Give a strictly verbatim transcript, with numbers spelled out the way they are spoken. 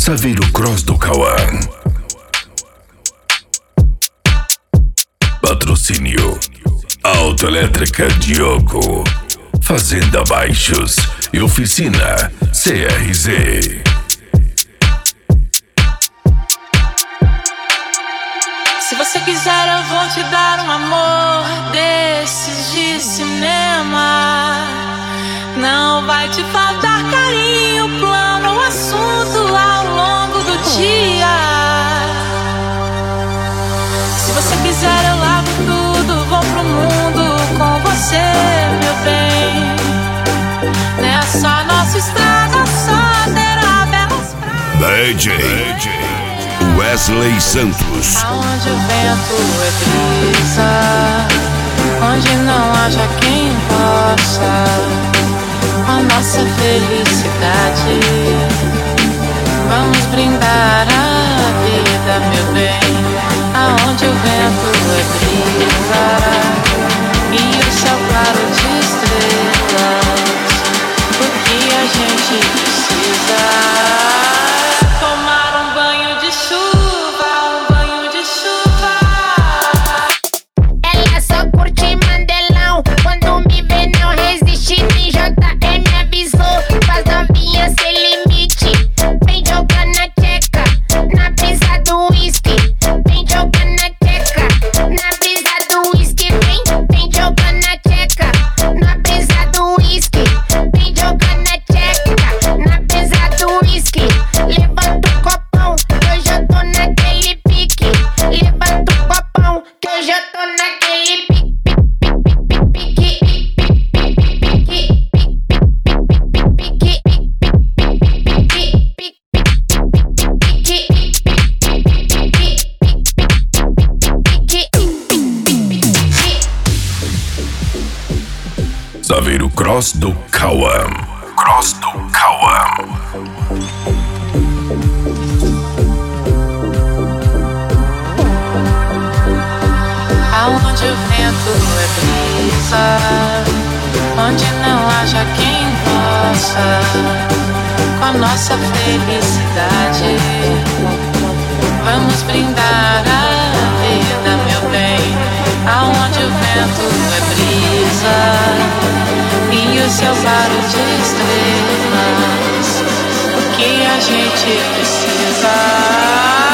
Saveiro Cross do Cauã. Patrocínio Autoelétrica Diogo, Fazenda Baixos e Oficina C R Z. Se você quiser eu vou te dar um amor desses de cinema. Não vai te faltar carinho, plano ou assunto ao longo do dia. Se você quiser eu largo tudo, vou pro mundo com você, meu bem. Nessa nossa estrada só terá belas praias. D J Wesley Santos. Aonde o vento é brisa, onde não haja quem possa com a nossa felicidade. Vamos brindar a vida, meu bem. Aonde o vento é brisa e o céu claro de estrelas, o que a gente precisa. Saveiro Cross do Cauã. Cross do Cauã. Aonde o vento é brisa, onde não haja quem possa com a nossa felicidade. Vamos brindar a vida, meu bem. Aonde o vento é brisa e o céu claro de estrelas, o que a gente precisa.